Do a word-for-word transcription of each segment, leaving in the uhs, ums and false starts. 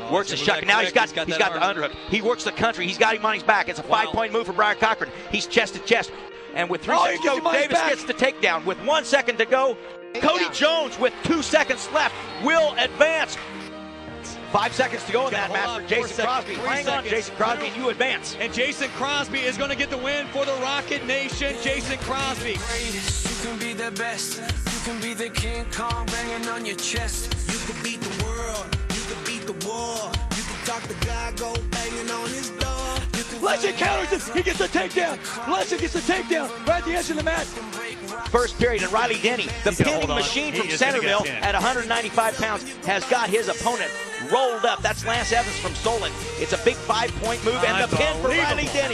Works the shot. Now he's got he's got, he's got the underhook. He works the country. He's got him on his back. It's a wow. five-point move for Brian Cochran. He's chest to chest. And with three oh, seconds to go, Davis gets the takedown. With one second to go, Cody Jones with two seconds left will advance. Five seconds to go in that match for Jason Crosby. Hang on, Jason Crosby, and you advance. And Jason Crosby is going to get the win for the Rocket Nation. Jason Crosby. You can be the best. You can be the King Kong banging on your chest. You can beat the world. You can beat the war. You can talk the guy, go banging on his door. Legend counters it. He gets the takedown. Legend gets the takedown right at the edge of the mat. First period, and Riley Denny, the pinning machine from Centerville at one hundred ninety-five pounds, has got his opponent rolled up. That's Lance Evans from Solon. It's a big five-point move, and the pin for Riley Denny.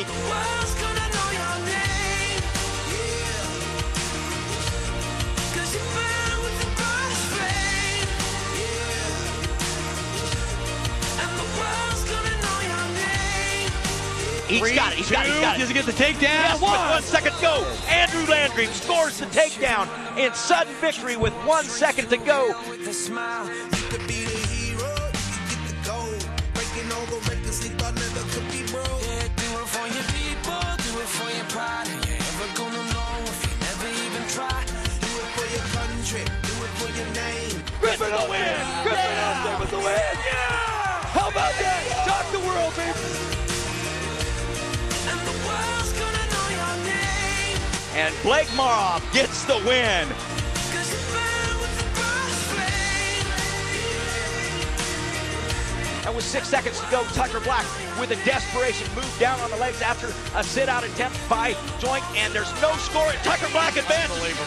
He's Three, got it, he's two, got it, he's got it. Does he get the takedown? Yes, with one second to go. Andrew Landry scores the takedown in sudden victory with one second to go. The smile, you could be the hero, you could get the gold. Breaking all the records they thought never could be broke. Yeah, do it for your people, do it for your pride. You ain't ever gonna know if you never even try. Do it for your country, do it for your name. Griffin will win! Griffin yeah. with the win! Yeah! How about that? Shock the world, baby! And Blake Maroff gets the win. And with six seconds to go, Tucker Black with a desperation move down on the legs after a sit-out attempt by Joink, and there's no score. Tucker Black advances.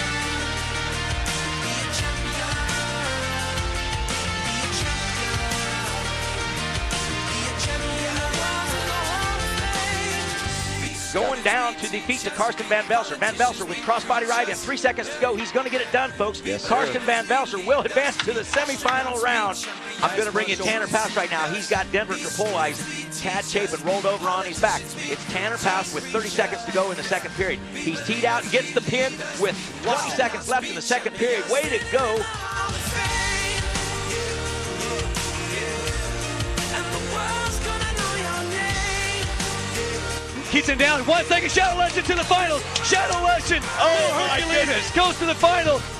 Going down to defeat the Karsten Van Velser. Van Velser with crossbody right and three seconds to go. He's going to get it done, folks. Yes, Karsten Van Velser will advance to the semifinal round. I'm going to bring in Tanner Paus right now. He's got Denver Tripolite, Tad Chapin rolled over on his back. It's Tanner Paus with thirty seconds to go in the second period. He's teed out and gets the pin with twenty seconds left in the second period. Way to go. Keeps him down. One second. Shadow Legend to the final. Shadow Legend. Oh, my goodness. Goes to the final.